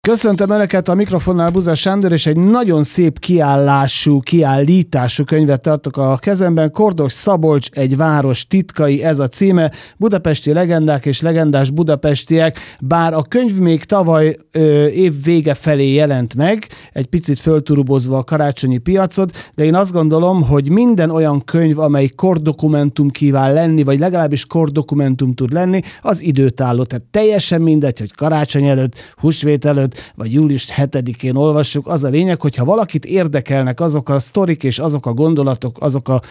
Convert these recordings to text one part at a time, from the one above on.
Köszöntöm Önöket, a mikrofonnál Buzás Sándor, és egy nagyon szép kiállítású könyvet tartok a kezemben. Kordos Szabolcs, egy város titkai, ez a címe. Budapesti legendák és legendás budapestiek. Bár a könyv még tavaly év vége felé jelent meg, egy picit fölturubozva a karácsonyi piacot, de én azt gondolom, hogy minden olyan könyv, amely kordokumentum kíván lenni, vagy legalábbis kordokumentum tud lenni, az időtálló. Tehát teljesen mindegy, hogy karácsony előtt, húsvét előtt, vagy július 7-én olvassuk. Az a lényeg, hogyha valakit érdekelnek azok a sztorik és azok a gondolatok, azok a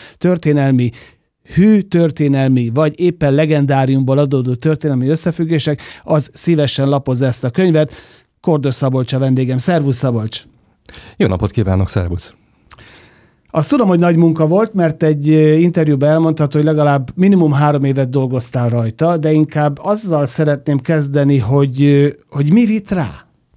történelmi, vagy éppen legendáriumból adódó történelmi összefüggések, az szívesen lapozza ezt a könyvet. Kordos Szabolcs a vendégem. Szervusz, Szabolcs! Jó napot kívánok, szervusz! Azt tudom, hogy nagy munka volt, mert egy interjúban elmondtad, hogy legalább minimum 3 évet dolgoztál rajta, de inkább azzal szeretném kezdeni, hogy mi vitt rá?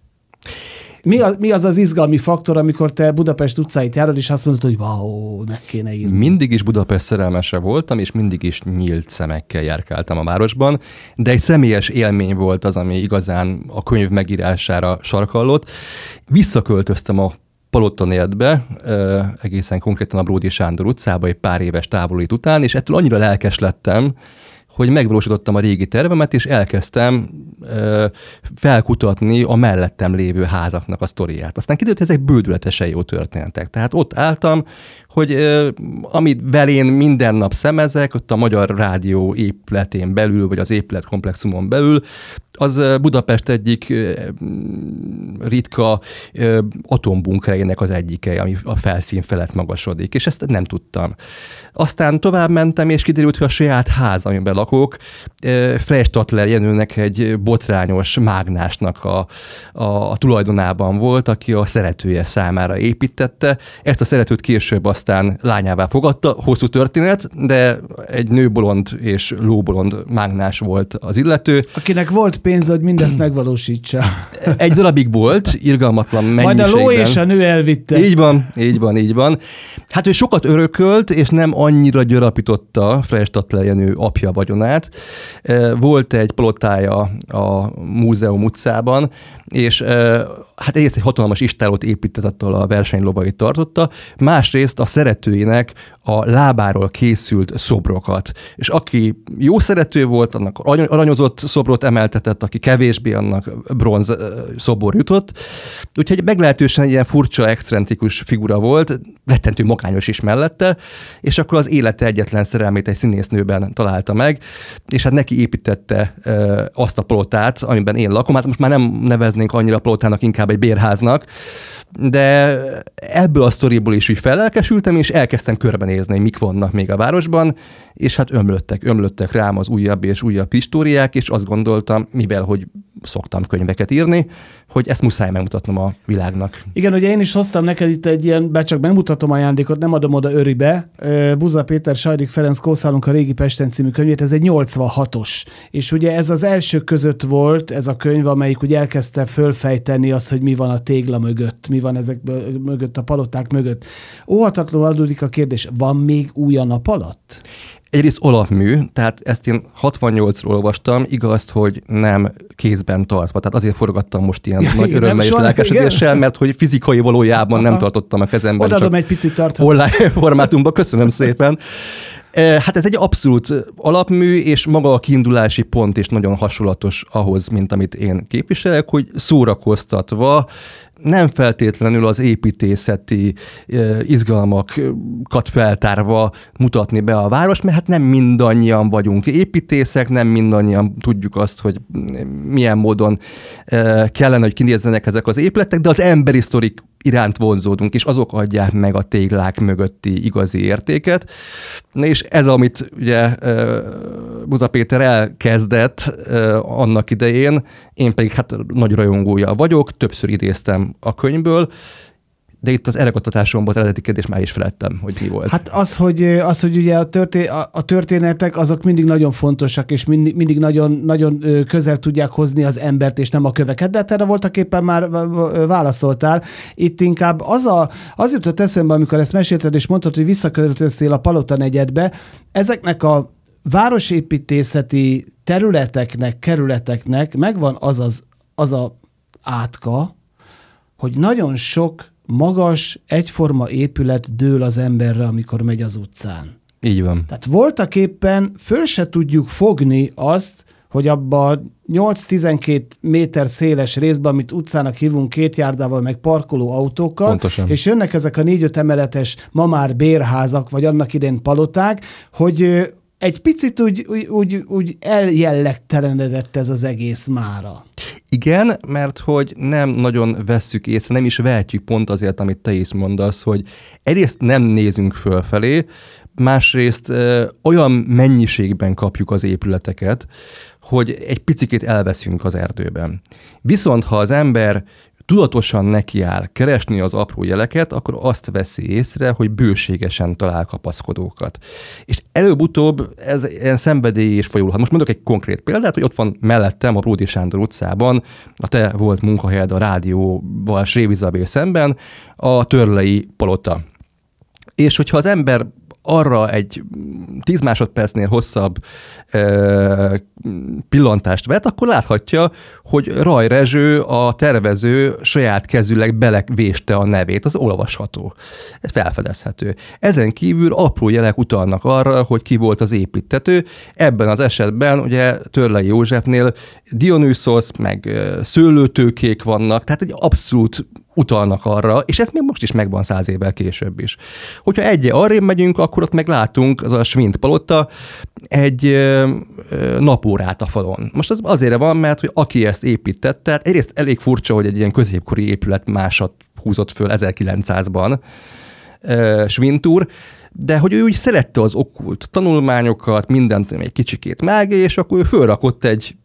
Mi az az izgalmi faktor, amikor te Budapest utcáit járod, és azt mondod, hogy wow, meg kéne írni? Mindig is Budapest szerelmese voltam, és mindig is nyílt szemekkel járkáltam a városban, de egy személyes élmény volt az, ami igazán a könyv megírására sarkallott. Visszaköltöztem a Palottanérdbe, egészen konkrétan a Bródi Sándor utcába egy pár éves távolít után, és ettől annyira lelkes lettem, hogy megvalósítottam a régi tervemet, és elkezdtem felkutatni a mellettem lévő házaknak a sztoriát. Aztán kiderült, hogy ezek bődületesen jó történetek. Tehát ott álltam, hogy amit velén minden nap szemezek, ott a Magyar Rádió épületén belül, vagy az épületkomplexumon belül, az Budapest egyik ritka atombunkereinek az egyike, ami a felszín felett magasodik, és ezt nem tudtam. Aztán tovább mentem, és kiderült, hogy a saját ház, amiben lakok, Freystattler Jenőnek egy botrányos mágnásnak a tulajdonában volt, aki a szeretője számára építette. Ezt a szeretőt később aztán lányává fogadta, hosszú történet, de egy nőbolond és lóbolond mágnás volt az illető. Akinek volt pénze, hogy mindezt megvalósítsa. Egy darabig volt, irgalmatlan mennyiségben. Majd a ló és a nő elvitte. Így van. Hát ő sokat örökölt, és nem annyira gyarapította Freystattler Jenő apja vagyonát. Volt egy palotája a Múzeum utcában, és hát egyrészt egy hatalmas istállót épített, ahol a versenylovait tartotta, másrészt a szeretőinek a lábáról készült szobrokat. És aki jó szerető volt, annak aranyozott szobrot emeltetett, aki kevésbé, annak bronz szobor jutott. Úgyhogy meglehetősen egy ilyen furcsa, excentrikus figura volt, rettentő magányos is mellette, és akkor az élete egyetlen szerelmét egy színésznőben találta meg, és hát neki építette azt a palotát, amiben én lakom. Hát most már nem neveznénk annyira palotának, inkább egy bérháznak, de ebből a sztoriból is úgy fellelkesültem, és elkezdtem körbenézni, hogy mik vannak még a városban, és hát ömlöttek rám az újabb és újabb históriák, és azt gondoltam, mivel hogy szoktam könyveket írni, hogy ezt muszáj megmutatnom a világnak. Igen, ugye én is hoztam neked itt egy ilyen, bár csak megmutatom ajándékot, nem adom oda őribe. Buza Péter, Sajdik Ferenc Kószálunk a Régi Pesten című könyvét, ez egy 86-os. És ugye ez az elsők között volt ez a könyv, amelyik ugye elkezdte fölfejteni azt, hogy mi van a tégla mögött, mi van ezek mögött, a paloták mögött. Óhatatlanul adódik a kérdés, van még új a nap alatt? Egyrészt alapmű, tehát ezt én 68-ról olvastam, igaz, hogy nem kézben tartva. Tehát azért forgattam most ilyen nagy örömmel és lelkesedéssel, mert hogy fizikai valójában nem tartottam a kezemben. Odaadom egy picit tarthatom. Online formátumban, köszönöm szépen. Hát ez egy abszolút alapmű, és maga a kiindulási pont is nagyon hasonlatos ahhoz, mint amit én képviselek, hogy szórakoztatva, nem feltétlenül az építészeti izgalmakat feltárva mutatni be a várost, mert hát nem mindannyian vagyunk építészek, nem mindannyian tudjuk azt, hogy milyen módon kellene, hogy kinézzenek ezek az épületek, de az emberi sztorik iránt vonzódunk, és azok adják meg a téglák mögötti igazi értéket. És ez, amit ugye Buza Péter elkezdett annak idején, én pedig hát nagy rajongója vagyok, többször idéztem a könyvből, de itt az eregattatásomban az eredeti kérdés már is feledtem, hogy mi volt. Hát az, hogy ugye a történetek azok mindig nagyon fontosak, és mindig nagyon közel tudják hozni az embert, és nem a köveket, de hát erre voltak éppen már válaszoltál. Itt inkább az jutott eszembe, amikor ezt mesélted, és mondtad, hogy visszaköltöztél a Palota negyedbe, ezeknek a városépítészeti területeknek, kerületeknek megvan az a átka, hogy nagyon sok magas, egyforma épület dől az emberre, amikor megy az utcán. Így van. Tehát voltak éppen föl se tudjuk fogni azt, hogy abba 8-12 méter széles részben, amit utcának hívunk, 2 járdával, meg parkoló autókkal, pontosan. És jönnek ezek a 4-5 emeletes ma már bérházak, vagy annak idén paloták, hogy egy picit úgy eljellegtelenedett ez az egész mára. Igen, mert hogy nem nagyon vesszük észre, nem is vehetjük pont azért, amit te is mondasz, hogy egyrészt nem nézünk fölfelé, másrészt olyan mennyiségben kapjuk az épületeket, hogy egy picikét elveszünk az erdőben. Viszont ha az ember tudatosan nekiáll keresni az apró jeleket, akkor azt veszi észre, hogy bőségesen talál kapaszkodókat. És előbb-utóbb ez ilyen szenvedély is folyulhat. Most mondok egy konkrét példát, hogy ott van mellettem a Bródi Sándor utcában, a te volt munkahelyed a rádióval Srév Izabél szemben, a Törlei palota. És hogyha az ember arra egy 10 másodpercnél hosszabb pillantást vet, akkor láthatja, hogy Raj Rezső, a tervező saját kezűleg belevéste a nevét, az olvasható, felfedezhető. Ezen kívül apró jelek utalnak arra, hogy ki volt az építtető. Ebben az esetben ugye Törlei Józsefnél Dionysos, meg szőlőtőkék vannak, tehát egy abszolút utalnak arra, és ez még most is megvan 100 évvel később is. Hogyha arrébb megyünk, akkor ott meglátunk, az a Schwint palota, egy napórát a falon. Most az azért van, mert hogy aki ezt építette, tehát egyrészt elég furcsa, hogy egy ilyen középkori épület másat húzott föl 1900-ban Schwint úr, de hogy ő úgy szerette az okkult tanulmányokat, mindent egy kicsikét mágé, és akkor ő fölrakott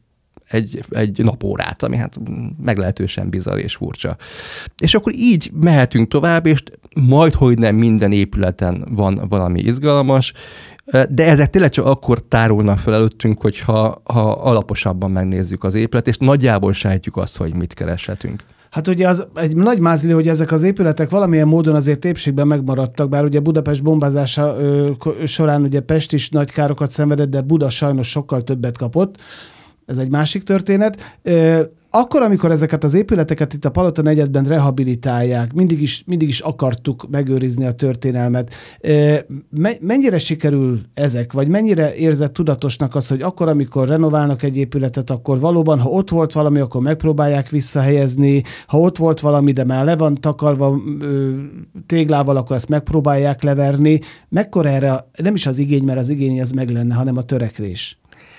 egy napórát, ami hát meglehetősen bizarr és furcsa. És akkor így mehetünk tovább, és majdhogy nem minden épületen van valami izgalmas, de ezek tényleg csak akkor tárulnak fel előttünk, hogyha alaposabban megnézzük az épület, és nagyjából sejtjük azt, hogy mit kereshetünk. Hát ugye az egy nagy mázli, hogy ezek az épületek valamilyen módon azért épségben megmaradtak, bár ugye Budapest bombázása során ugye Pest is nagy károkat szenvedett, de Buda sajnos sokkal többet kapott. Ez egy másik történet. Akkor, amikor ezeket az épületeket itt a Palota negyedben rehabilitálják, mindig is akartuk megőrizni a történelmet. Mennyire sikerül ezek, vagy mennyire érzed tudatosnak az, hogy akkor, amikor renoválnak egy épületet, akkor valóban, ha ott volt valami, akkor megpróbálják visszahelyezni, ha ott volt valami, de már le van takarva téglával, akkor ezt megpróbálják leverni. Mekkora erre nem is az igény, mert az igény az meg lenne, hanem a törekvés?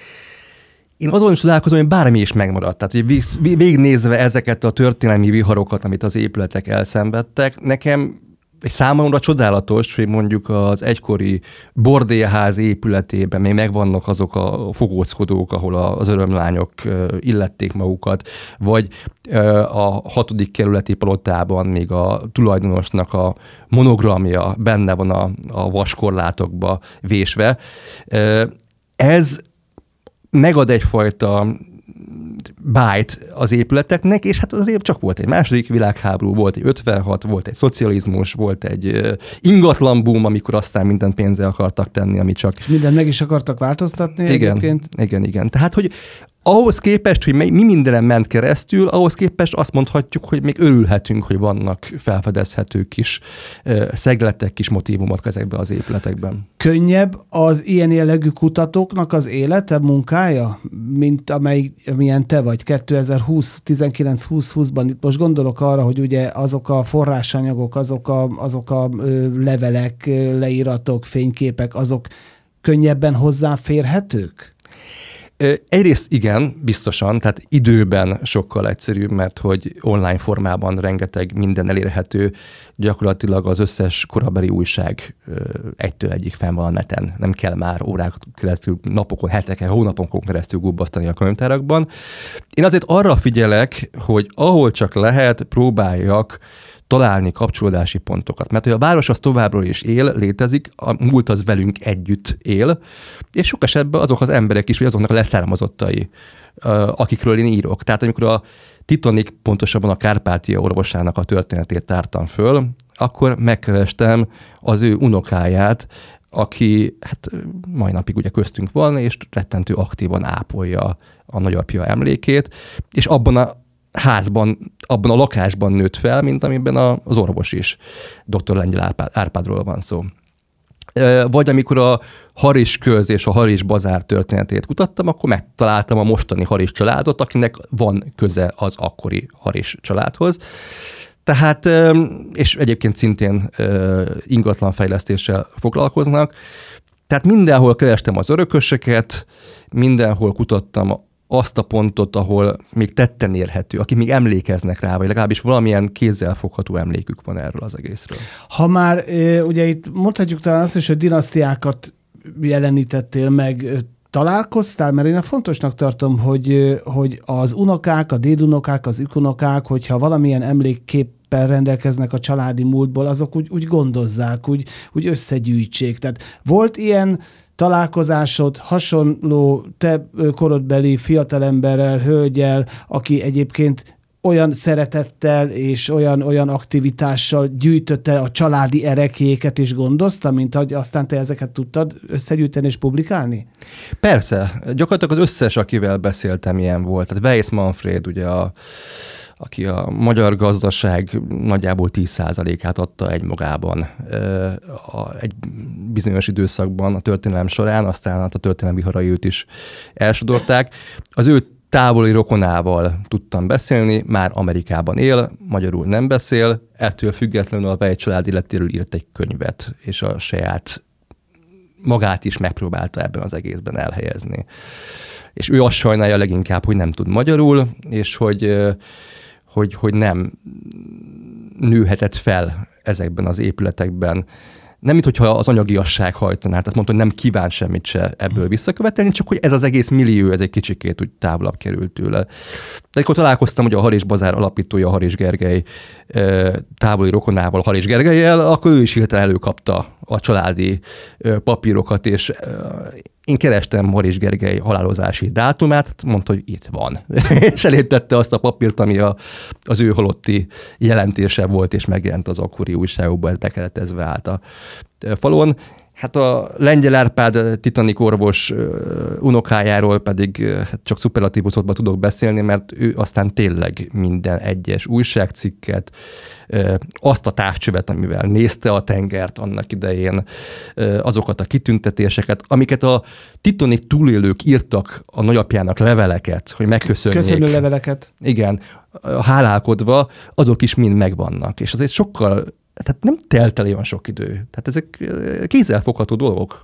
Én azon is találkozom, hogy bármi is megmaradt. Tehát, hogy végignézve ezeket a történelmi viharokat, amit az épületek elszenvedtek, nekem egy számomra csodálatos, hogy mondjuk az egykori bordélház épületében még megvannak azok a fogóckodók, ahol az örömlányok illették magukat, vagy a 6. kerületi palotában még a tulajdonosnak a monogramja benne van a vaskorlátokba vésve. Ez megad egyfajta bájt az épületeknek, és hát azért csak volt egy második világháború, volt egy 56, volt egy szocializmus, volt egy ingatlanboom, amikor aztán minden pénzzel akartak tenni, ami csak... És mindent meg is akartak változtatni egyébként? Igen. Tehát, hogy ahhoz képest, hogy mi mindenen ment keresztül, ahhoz képest azt mondhatjuk, hogy még örülhetünk, hogy vannak felfedezhető kis szegletek, kis motívumok ezekben az épületekben. Könnyebb az ilyen jellegű kutatóknak az élete, munkája, mint amilyen te vagy 2020, 19-20-20-ban. Itt most gondolok arra, hogy ugye azok a forrásanyagok, azok a levelek, leíratok, fényképek, azok könnyebben hozzáférhetők? Egyrészt igen, biztosan, tehát időben sokkal egyszerűbb, mert hogy online formában rengeteg minden elérhető, gyakorlatilag az összes korabeli újság egytől egyig fenn van a neten. Nem kell már órákon keresztül, napokon, heteken, hónapokon keresztül gubbasztani a könyvtárakban. Én azért arra figyelek, hogy ahol csak lehet, próbáljak találni kapcsolódási pontokat. Mert hogy a város az továbbra is él, létezik, a múlt az velünk együtt él, és sok esetben azok az emberek is, vagy azoknak a leszármazottai, akikről én írok. Tehát amikor a Titanic, pontosabban a Kárpátia orvosának a történetét tártam föl, akkor megkerestem az ő unokáját, aki hát mai napig ugye köztünk van, és rettentő aktívan ápolja a nagyapja emlékét, és abban házban, abban a lakásban nőtt fel, mint amiben az orvos is. Dr. Lengyel Árpádról van szó. Vagy amikor a Haris köz és a Haris bazár történetét kutattam, akkor megtaláltam a mostani Haris családot, akinek van köze az akkori Haris családhoz. Tehát, és egyébként szintén ingatlanfejlesztéssel foglalkoznak. Tehát mindenhol kerestem az örökösöket, mindenhol kutattam azt a pontot, ahol még tetten érhető, akik még emlékeznek rá, vagy legalábbis valamilyen kézzelfogható emlékük van erről az egészről. Ha már ugye itt mondhatjuk talán azt is, hogy dinasztiákat jelenítettél meg, találkoztál, mert én fontosnak tartom, hogy az unokák, a dédunokák, az ükunokák, hogyha valamilyen emlékképpen rendelkeznek a családi múltból, azok úgy gondozzák, úgy összegyűjtsék. Tehát volt ilyen találkozásod, hasonló te korodbeli fiatalemberrel, hölgyel, aki egyébként olyan szeretettel és olyan aktivitással gyűjtötte a családi ereklyéket és gondozta, mint hogy aztán te ezeket tudtad összegyűjteni és publikálni? Persze. Gyakorlatilag az összes, akivel beszéltem, ilyen volt. Tehát Weiss Manfred, ugye aki a magyar gazdaság nagyjából 10%-át adta egymagában egy bizonyos időszakban a történelem során, aztán a történelmi viharai őt is elsodorták. Az ő távoli rokonával tudtam beszélni, már Amerikában él, magyarul nem beszél, ettől függetlenül a Weiss család életéről írt egy könyvet, és a saját magát is megpróbálta ebben az egészben elhelyezni. És ő azt sajnálja leginkább, hogy nem tud magyarul, és hogy nem nőhetett fel ezekben az épületekben. Nem, mintha az anyagiasság hajtaná, tehát mondta, hogy nem kíván semmit se ebből visszakövetelni, csak hogy ez az egész millió, ez egy kicsikét úgy távolabb került tőle. De akkor találkoztam, hogy a Haris Bazár alapítója, Haris Gergely távoli rokonával, Haris Gergellyel, akkor ő is hirtelen előkapta a családi papírokat, és én kerestem Haris Gergely halálozási dátumát, mondta, hogy itt van. És elétette azt a papírt, ami az ő halotti jelentése volt, és megjelent az akkori újságokban, ez bekeretezve állt a falon. Hát a Lengyel Árpád Titanic orvos unokájáról pedig csak szuperlatívusokban tudok beszélni, mert ő aztán tényleg minden egyes újságcikket, azt a távcsövet, amivel nézte a tengert annak idején, azokat a kitüntetéseket, amiket a Titanic túlélők írtak a nagyapjának leveleket, hogy megköszönjék. Köszönő leveleket. Igen, hálálkodva, azok is mind megvannak. És azért sokkal, tehát nem telt el olyan sok idő. Tehát ezek kézzelfogható dolgok.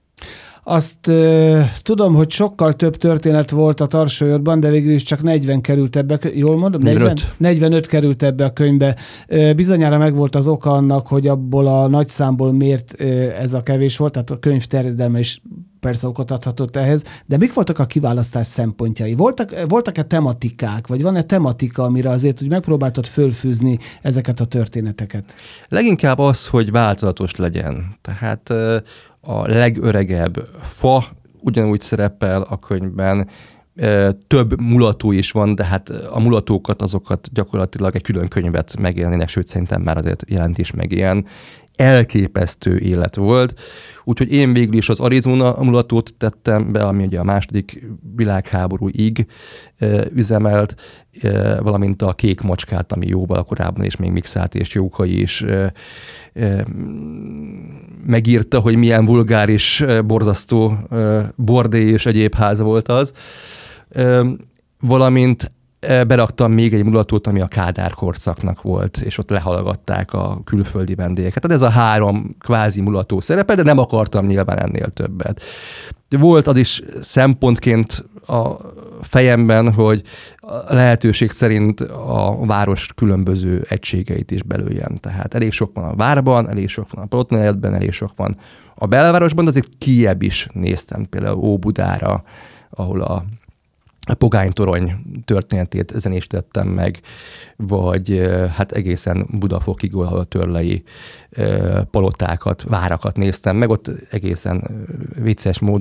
Azt tudom, hogy sokkal több történet volt a Tarsólyodban, de végül is csak 40 került ebbe, jól mondom? 45 került ebbe a könyvbe. Bizonyára megvolt az oka annak, hogy abból a nagy számból miért ez a kevés volt, tehát a könyv terjedelme is persze okot adhatott ehhez, de mik voltak a kiválasztás szempontjai? Voltak-e tematikák, vagy van-e tematika, amire azért úgy megpróbáltad fölfűzni ezeket a történeteket? Leginkább az, hogy változatos legyen. Tehát a legöregebb fa ugyanúgy szerepel a könyvben, több mulató is van, de hát a mulatókat, azokat gyakorlatilag egy külön könyvet megélnének, sőt szerintem már azért jelent is meg ilyen. Elképesztő élet volt, úgyhogy én végül is az Arizona mulatót tettem be, ami ugye a második világháborúig üzemelt, valamint a kék macskát, ami jóval korábban és még Mixát és Jókai is megírta, hogy milyen vulgáris, borzasztó bordé és egyéb ház volt az. Valamint beraktam még egy mulatót, ami a Kádár korszaknak volt, és ott lehallgatták a külföldi vendégeket. Tehát ez a 3 kvázi mulató szerepe, de nem akartam nyilván ennél többet. Volt az is szempontként a fejemben, hogy a lehetőség szerint a város különböző egységeit is belőjem. Tehát elég sok van a várban, elég sok van a Palotnegyedben, elég sok van a belvárosban, de azért kijebb is néztem, például Óbudára, ahol a Pogánytorony történetét zenésítettem meg, vagy hát egészen Budafokig, ahol a törlei palotákat, várakat néztem meg, ott egészen vicces módon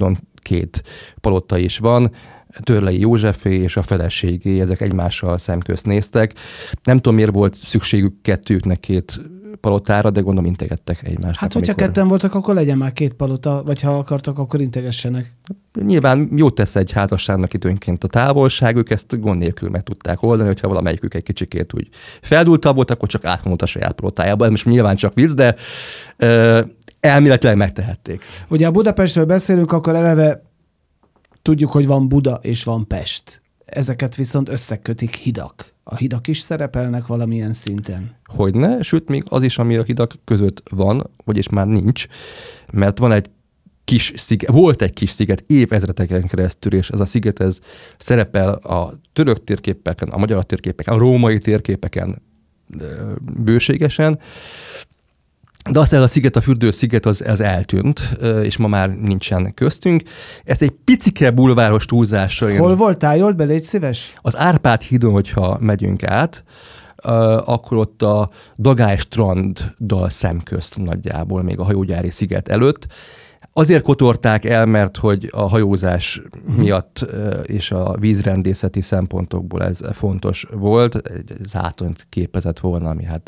2 palota is van, Törlei Józsefé és a feleségé, ezek egymással szemközt néztek. Nem tudom, miért volt szükségük kettőknek 2 palotára, de gondolom integettek egymást. Hát, hogyha ketten voltak, akkor legyen már 2 palota, vagy ha akartak, akkor integessenek. Nyilván jót tesz egy házasságnak időnként a távolság, ők ezt gond nélkül meg tudták oldani, hogyha valamelyikük egy kicsikét úgy feldúltabb volt, akkor csak átmondott a saját palotájába. Ez most nyilván csak vicc, de elméletileg megtehették. Ugye a Budapestről beszélünk, akkor eleve tudjuk, hogy van Buda és van Pest. Ezeket viszont összekötik hidak. A hidak is szerepelnek valamilyen szinten? Hogyne, sőt még az is, ami a hidak között van, vagyis már nincs, mert van egy kis sziget, volt egy kis sziget évezredeken keresztül, és ez a sziget ez szerepel a török térképeken, a magyar térképeken, a római térképeken bőségesen, de aztán a sziget, a fürdősziget az eltűnt, és ma már nincsen köztünk. Ezt egy picike bulváros túlzással... Hol voltál? Jól be, légy szíves? Az Árpád hídon, hogyha megyünk át, akkor ott a Dagály stranddal szemközt nagyjából, még a hajógyári sziget előtt. Azért kotorták el, mert hogy a hajózás miatt és a vízrendészeti szempontokból ez fontos volt. Egy zátont képezett volna, ami hát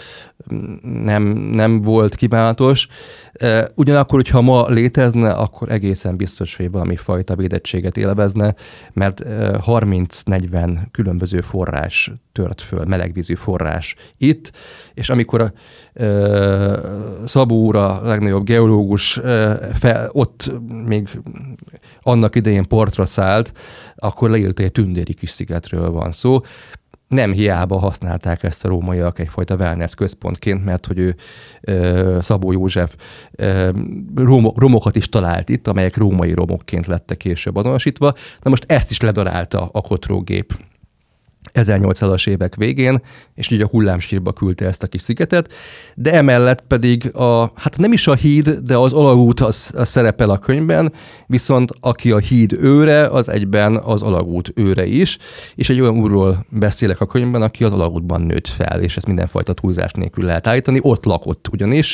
nem volt kívánatos. Ugyanakkor, hogyha ma létezne, akkor egészen biztos, hogy valami fajta védettséget élvezne, mert 30-40 különböző forrás tört föl, melegvízű forrás itt, és amikor Szabó úr, a legnagyobb geológus, ott még annak idején partra szállt, akkor leírta, hogy egy tündéri kis szigetről van szó. Nem hiába használták ezt a rómaiak egyfajta wellness központként, mert hogy ő Szabó József romokat is talált itt, amelyek római romokként lettek később azonosítva. Na most ezt is ledarálta a kotrógép 1800-as évek végén, és ugye a hullámsírba küldte ezt a kis szigetet, de emellett pedig hát nem is a híd, de az alagút az szerepel a könyvben, viszont aki a híd őre, az egyben az alagút őre is, és egy olyan úrról beszélek a könyvben, aki az alagútban nőtt fel, és ezt mindenfajta túlzás nélkül lehet állítani, ott lakott ugyanis.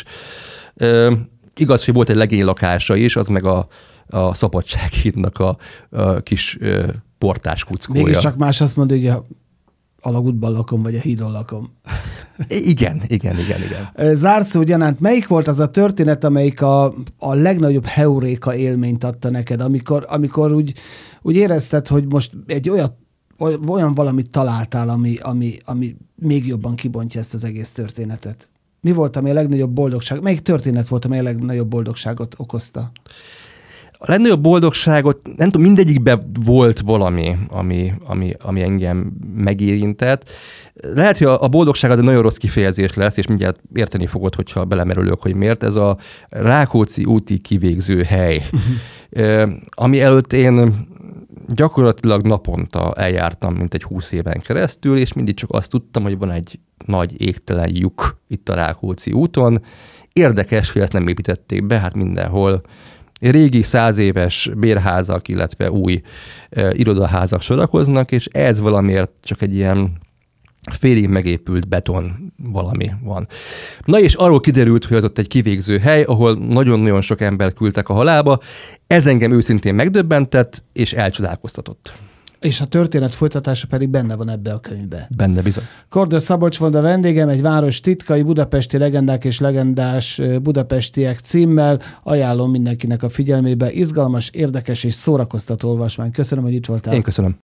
Igaz, hogy volt egy legény lakása is, az meg a Szabadsághídnak a kis portás kuckója. Mégiscsak más azt mondja, hogy a alagútban lakom, vagy a hídon lakom. Igen. Zárszó gyanánt, melyik volt az a történet, amelyik a legnagyobb heuréka élményt adta neked, amikor úgy érezted, hogy most egy olyan valamit találtál, ami még jobban kibontja ezt az egész történetet? Mi volt, ami a legnagyobb boldogság? Melyik történet volt, ami a legnagyobb boldogságot okozta? A legnagyobb boldogságot, nem tudom, mindegyikben volt valami, ami engem megérintett. Lehet, hogy a boldogság az egy nagyon rossz kifejezés lesz, és mindjárt érteni fogod, hogyha belemerülök, hogy miért. Ez a Rákóczi úti kivégző hely, ami előtt én gyakorlatilag naponta eljártam, mint egy 20 éven keresztül, és mindig csak azt tudtam, hogy van egy nagy égtelen lyuk itt a Rákóczi úton. Érdekes, hogy ezt nem építették be, hát mindenhol régi 100 éves bérházak, illetve új irodaházak sorakoznak, és ez valamiért csak egy ilyen félig megépült beton valami van. Na és arról kiderült, hogy az ott egy kivégző hely, ahol nagyon-nagyon sok ember küldtek a halálba. Ez engem őszintén megdöbbentett, és elcsodálkoztatott. És a történet folytatása pedig benne van ebbe a könyvbe. Benne bizony. Kordos Szabolcs volt a vendégem, egy város titkai, budapesti legendák és legendás budapestiek címmel. Ajánlom mindenkinek a figyelmébe. Izgalmas, érdekes és szórakoztató olvasmány. Köszönöm, hogy itt voltál. Én köszönöm.